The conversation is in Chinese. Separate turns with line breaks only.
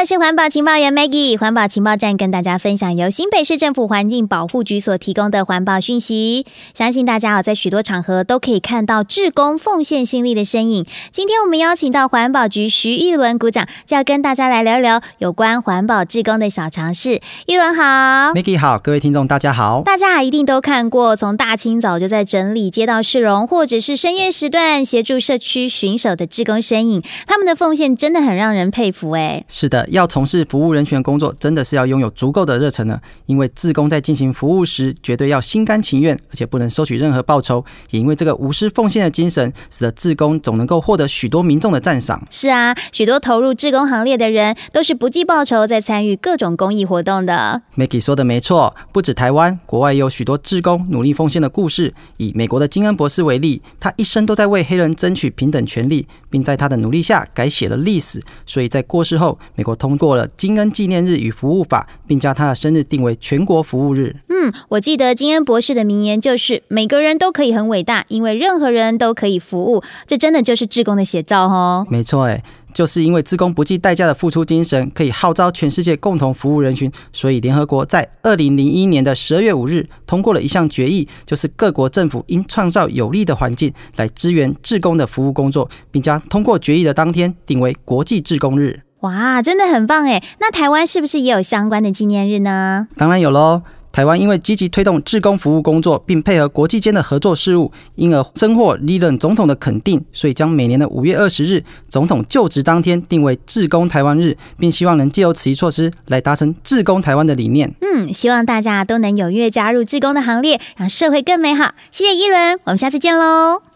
我是环保情报员 Maggie， 环保情报站跟大家分享由新北市政府环境保护局所提供的环保讯息。相信大家在许多场合都可以看到志工奉献心力的身影。今天我们邀请到环保局徐艺伦股长，就要跟大家来聊聊有关环保志工的小常识。艺伦好。
Maggie 好，各位听众大家好。
大家一定都看过从大清早就在整理街道市容，或者是深夜时段协助社区巡守的志工身影，他们的奉献真的很让人佩服耶。
是的，要从事服务人群的工作，真的是要拥有足够的热忱呢。因为志工在进行服务时，绝对要心甘情愿，而且不能收取任何报酬。也因为这个无私奉献的精神，使得志工总能够获得许多民众的赞赏。
是啊，许多投入志工行列的人，都是不计报酬在参与各种公益活动的。
Maggie 说的没错，不止台湾，国外也有许多志工努力奉献的故事。以美国的金恩博士为例，他一生都在为黑人争取平等权利，并在他的努力下改写了历史。所以在过世后，美国通过了金恩纪念日与服务法，并将他的生日定为全国服务日。
我记得金恩博士的名言就是每个人都可以很伟大，因为任何人都可以服务。这真的就是志工的写照哦。
没错就是因为志工不计代价的付出精神，可以号召全世界共同服务人群，所以联合国在2001年的12月5日通过了一项决议，就是各国政府应创造有利的环境来支援志工的服务工作，并将通过决议的当天定为国际志工日。
哇，真的很棒耶！那台湾是不是也有相关的纪念日呢？
当然有咯。台湾因为积极推动志工服务工作，并配合国际间的合作事务，因而深获历任总统的肯定，所以将每年的5月20日总统就职当天定为志工台湾日，并希望能借由此一措施来达成志工台湾的理念。
希望大家都能踊跃加入志工的行列，让社会更美好。谢谢艺伦，我们下次见喽。